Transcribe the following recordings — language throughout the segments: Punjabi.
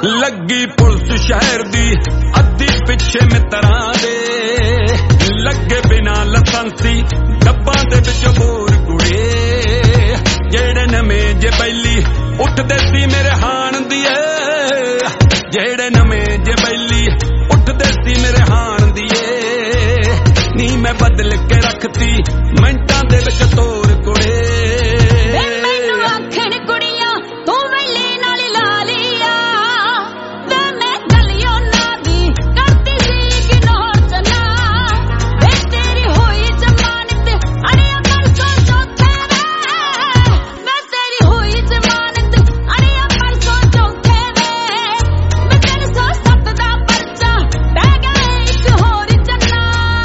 ਲੱਗੀ ਪੁਲਿਸ ਸ਼ਹਿਰ ਦੀ ਅੱਧੀ ਪਿੱਛੇ ਮਿੱਤਰਾਂ ਦੇ ਲੱਗੇ ਬਿਨਾ ਲਾਇਸੈਂਸੀ ਡੱਬਾਂ ਦੇ ਵਿੱਚ ਹੋਰ ਕੁੜੇ ਜਿਹੜੇ ਨਵੇਂ ਜੇ ਬੈਲੀ ਉੱਠਦੇ ਸੀ ਮੇਰੇ ਹਾਣ ਦੀਏ ਜਿਹੜੇ ਨਵੇਂ ਜੇ ਬੈਲੀ ਉੱਠਦੇ ਸੀ ਮੇਰੇ ਹਾਣ ਦੀਏ ਨੀ ਮੈਂ ਬਦਲ ਕੇ ਰੱਖਤੀ ਮਿੰਟਾਂ ਦੇ ਵਿੱਚ ਤੋਰ ਕੁੜੇ ਮੈਨੂੰ ਆਖਣ ਕੁੜੀਆਂ ਤੂੰ ਵੇਲੇ ਨਾਲ ਲਾ ਲਿਆ ਵੇ ਮੈਂ ਗਲੀਆਂ ਨਾ ਦੀ ਕਰਦੀ ਸੀ ਇਗਨੋਰ ਚਲਾ ਵੇ ਤੇਰੀ ਹੋਈ ਜ਼ਮਾਨਤ ਅੜਿਆ ਪਰਸੋਂ ਚੌਥੇ ਵੇ ਮੈਂ ਤੇਰੀ ਹੋਈ ਜ਼ਮਾਨਤ ਅੜਿਆ ਪਰਸੋਂ ਚੌਥੇ ਵੇ ਮੈਂ 307 ਦਾ ਪਰਚਾ ਪੈ ਗਿਆ ਇੱਕ ਹੋਰ ਚੰਨਾ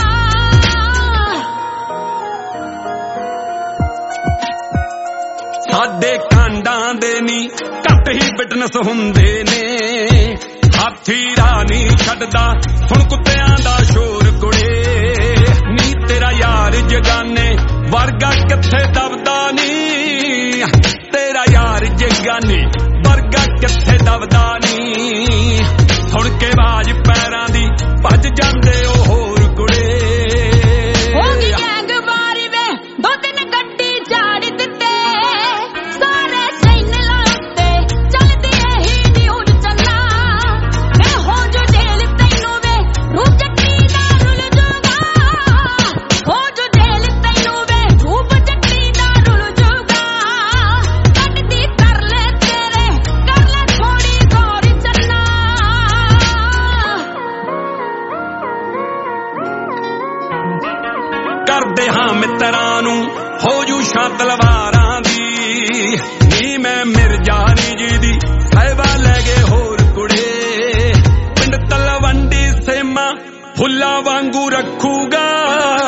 ਸਾਡੇ ਕਾਂਡਾਂ ਦੇ ਨੀ ਘੱਟ ਹੀ ਫਿਟਨੈਸ ਹੁੰਦੇ ਨੇ ਹਾਥੀ ਰਾਹ ਨਹੀਂ ਛੱਡਦਾ ਹੁਣ ਕੁੱਤਿਆਂ ਦਾ ਸ਼ੋਰ ਕੁੜੇ ਨੀ ਤੇਰਾ ਯਾਰ ਜਗਾਨੇ ਵਰਗਾ ਕਿੱਥੇ ਦਬਦਾ ਨੀ ਤੇਰਾ ਯਾਰ ਜਗਾਨੇ ਵਰਗਾ ਕਿੱਥੇ ਦਬਦਾ ਨੀ ਸੁਣ ਕੇ ਆਵਾਜ਼ ਪੈਰਾਂ ਦੀ ਭੱਜ ਜਾਂਦੇ ਉਹ ਹੋਰ ਕੁੜੇ ਹੋ ਗਈ ਗੈਂਗ ਵਾਰੀ ਵੇ ਦੋ ਤਿੰਨ ਗੱਡੀ ਝਾੜ ਦਿੱਤੇ ਸਾਰੇ ਚੈਨਲਾਂ ਉੱਤੇ ਚੱਲਦੀ ਇਹੀ ਨਿਊਜ਼ ਚੱਲਾ ਵੇ ਹੋ ਜੋ ਜੇਲ ਤੈਨੂੰ ਵੇ ਰੂਪ ਜੱਟੀ ਦਾ ਰੁਲ ਜੂਗਾ ਹੋ ਜੋ ਜੇਲ ਤੈਨੂੰ ਵੇ ਰੂਪ ਜੱਟੀ ਦਾ ਰੁਲ ਜੂਗਾ ਕੱਢਦੀ ਕਰ ਲੈ ਤੇਰੇ ਕਰ ਲੈ ਥੋੜੀ ਗੌਰ ਚੱਲਾ ਕਰਦੇ ਹਾਂ ਮਿੱਤਰਾਂ ਨੂੰ ਹੋ ਜੂ ਛਾਂ ਤਲਵਾਰਾਂ ਦੀ ਨੀ ਮੈਂ ਮਿਰਜ਼ਾਨੀ ਜੀ ਦੀ ਸਾਹਿਬਾ ਲੈ ਗਏ ਹੋਰ ਕੁੜੇ ਪਿੰਡ ਤਲਵੰਡੀ ਸੇਮਾ ਫੁੱਲਾਂ ਵਾਂਗੂ ਰੱਖੂਗਾ